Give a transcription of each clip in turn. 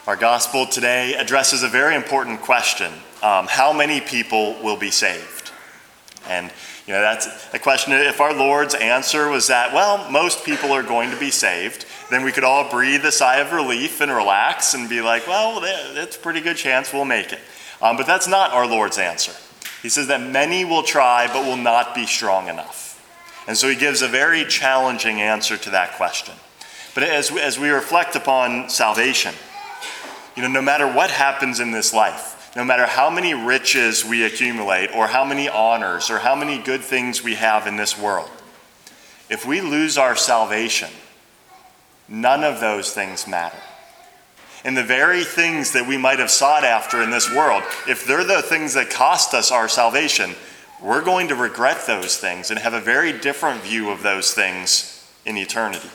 Our gospel today addresses a very important question. How many people will be saved? And that's a question. If our Lord's answer was that, well, most people are going to be saved, then we could all breathe a sigh of relief and relax and be like, well, that's a pretty good chance we'll make it. But that's not our Lord's answer. He says that many will try but will not be strong enough. And so he gives a very challenging answer to that question. But as we reflect upon salvation, no matter what happens in this life, no matter how many riches we accumulate or how many honors or how many good things we have in this world, if we lose our salvation, none of those things matter. And the very things that we might have sought after in this world, if they're the things that cost us our salvation, we're going to regret those things and have a very different view of those things in eternity.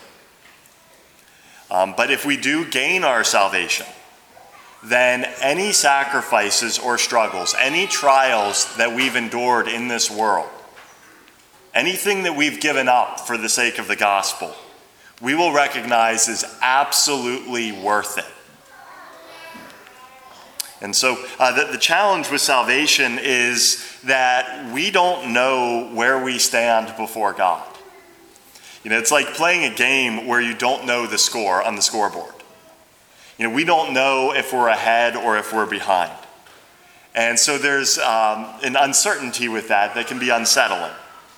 But if we do gain our salvation, then any sacrifices or struggles, any trials that we've endured in this world, anything that we've given up for the sake of the gospel, we will recognize is absolutely worth it. And so the challenge with salvation is that we don't know where we stand before God. It's like playing a game where you don't know the score on the scoreboard. We don't know if we're ahead or if we're behind. And so there's an uncertainty with that can be unsettling.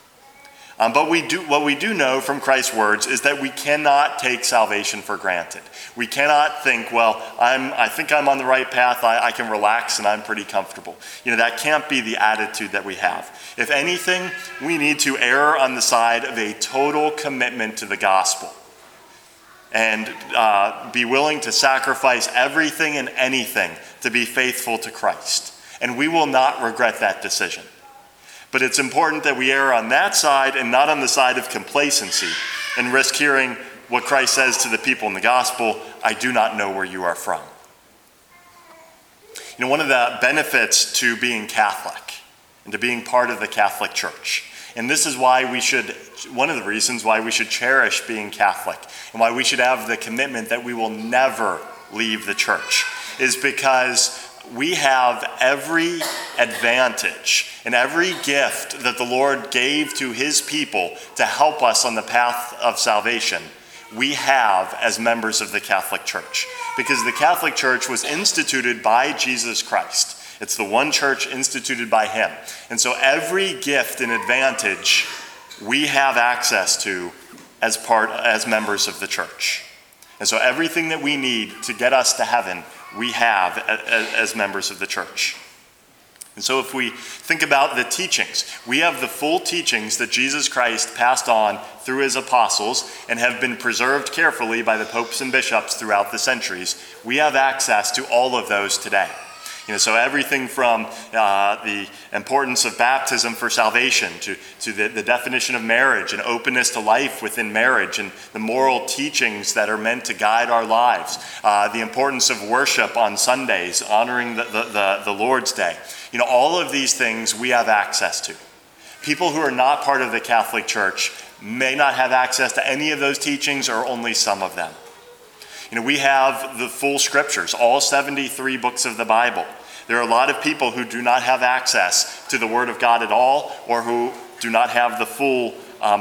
But what we do know from Christ's words is that we cannot take salvation for granted. We cannot think, well, I think I'm on the right path, I can relax and I'm pretty comfortable. That can't be the attitude that we have. If anything, we need to err on the side of a total commitment to the gospel and be willing to sacrifice everything and anything to be faithful to Christ. And we will not regret that decision. But it's important that we err on that side and not on the side of complacency and risk hearing what Christ says to the people in the gospel, I do not know where you are from. One of the benefits to being Catholic and to being part of the Catholic Church, and this is why one of the reasons why we should cherish being Catholic and why we should have the commitment that we will never leave the church, is because we have every advantage and every gift that the Lord gave to his people to help us on the path of salvation, we have as members of the Catholic Church. Because the Catholic Church was instituted by Jesus Christ. It's the one church instituted by him. And so every gift and advantage we have access to as members of the church. And so everything that we need to get us to heaven, we have as members of the church. And so if we think about the teachings, we have the full teachings that Jesus Christ passed on through his apostles and have been preserved carefully by the popes and bishops throughout the centuries. We have access to all of those today. So everything from the importance of baptism for salvation to the definition of marriage and openness to life within marriage and the moral teachings that are meant to guide our lives, the importance of worship on Sundays, honoring the Lord's Day. All of these things we have access to. People who are not part of the Catholic Church may not have access to any of those teachings or only some of them. We have the full scriptures, all 73 books of the Bible. There are a lot of people who do not have access to the Word of God at all, or who do not have the full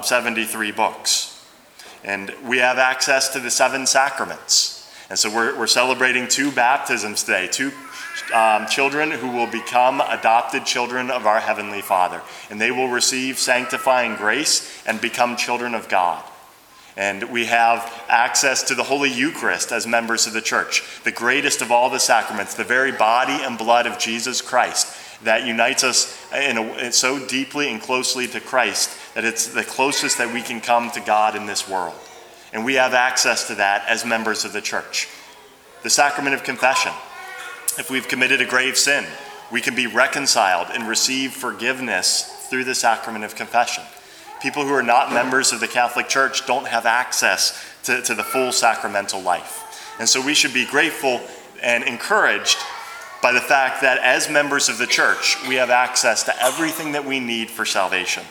73 books. And we have access to the 7 sacraments. And so we're celebrating 2 baptisms today, 2 children who will become adopted children of our Heavenly Father. And they will receive sanctifying grace and become children of God. And we have access to the Holy Eucharist as members of the church, the greatest of all the sacraments, the very body and blood of Jesus Christ that unites us so deeply and closely to Christ that it's the closest that we can come to God in this world. And we have access to that as members of the church. The sacrament of confession. If we've committed a grave sin, we can be reconciled and receive forgiveness through the sacrament of confession. People who are not members of the Catholic Church don't have access to the full sacramental life. And so we should be grateful and encouraged by the fact that as members of the church, we have access to everything that we need for salvation.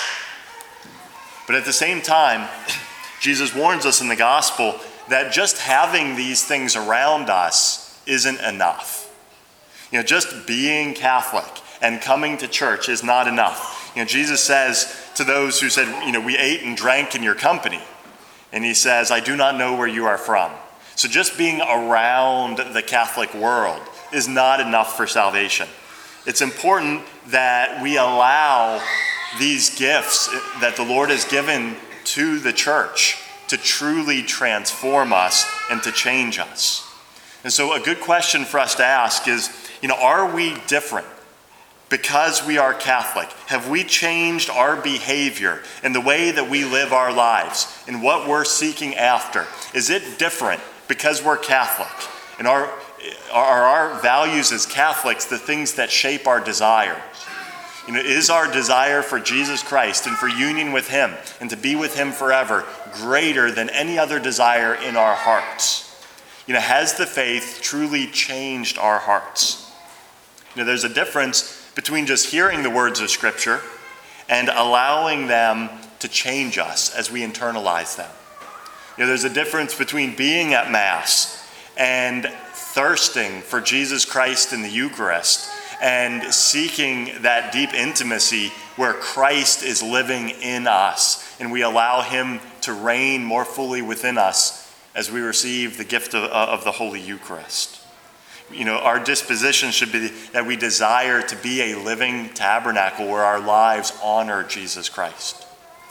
But at the same time, Jesus warns us in the gospel that just having these things around us isn't enough. Just being Catholic and coming to church is not enough. Jesus says to those who said, we ate and drank in your company. And he says, I do not know where you are from. So just being around the Catholic world is not enough for salvation. It's important that we allow these gifts that the Lord has given to the church to truly transform us and to change us. And so a good question for us to ask is, are we different because we are Catholic? Have we changed our behavior and the way that we live our lives and what we're seeking after? Is it different because we're Catholic? And are our values as Catholics the things that shape our desire? Is our desire for Jesus Christ and for union with him and to be with him forever greater than any other desire in our hearts? Has the faith truly changed our hearts? There's a difference between just hearing the words of Scripture and allowing them to change us as we internalize them. There's a difference between being at Mass and thirsting for Jesus Christ in the Eucharist and seeking that deep intimacy where Christ is living in us and we allow him to reign more fully within us as we receive the gift of the Holy Eucharist. Our disposition should be that we desire to be a living tabernacle where our lives honor Jesus Christ.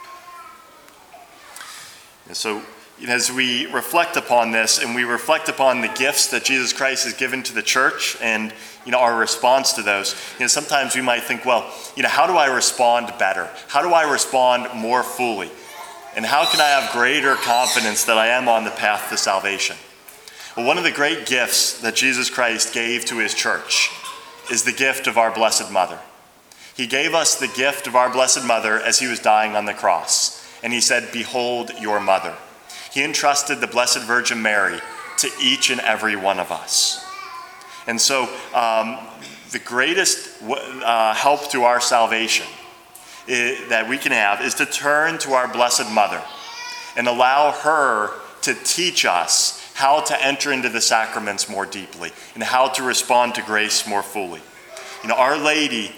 And so, as we reflect upon this and we reflect upon the gifts that Jesus Christ has given to the church and our response to those, sometimes we might think, well, how do I respond better? How do I respond more fully? And how can I have greater confidence that I am on the path to salvation? Well, one of the great gifts that Jesus Christ gave to his church is the gift of our Blessed Mother. He gave us the gift of our Blessed Mother as he was dying on the cross. And he said, "Behold your mother." He entrusted the Blessed Virgin Mary to each and every one of us. And so the greatest help to our salvation that we can have is to turn to our Blessed Mother and allow her to teach us how to enter into the sacraments more deeply and how to respond to grace more fully. Our Lady,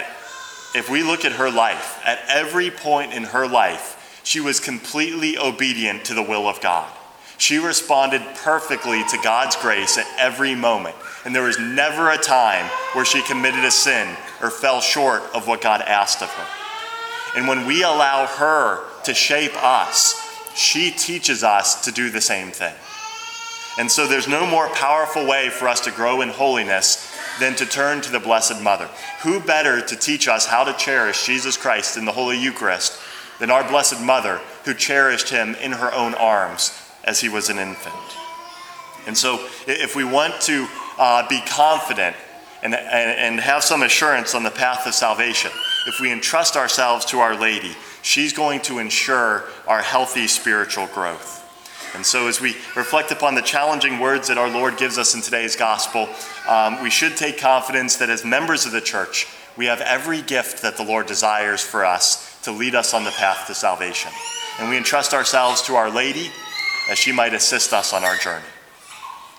if we look at her life, at every point in her life, she was completely obedient to the will of God. She responded perfectly to God's grace at every moment. And there was never a time where she committed a sin or fell short of what God asked of her. And when we allow her to shape us, she teaches us to do the same thing. And so there's no more powerful way for us to grow in holiness than to turn to the Blessed Mother. Who better to teach us how to cherish Jesus Christ in the Holy Eucharist than our Blessed Mother, who cherished him in her own arms as he was an infant? And so if we want to be confident and have some assurance on the path of salvation, if we entrust ourselves to Our Lady, she's going to ensure our healthy spiritual growth. And so as we reflect upon the challenging words that our Lord gives us in today's gospel, we should take confidence that as members of the church, we have every gift that the Lord desires for us to lead us on the path to salvation. And we entrust ourselves to Our Lady as she might assist us on our journey.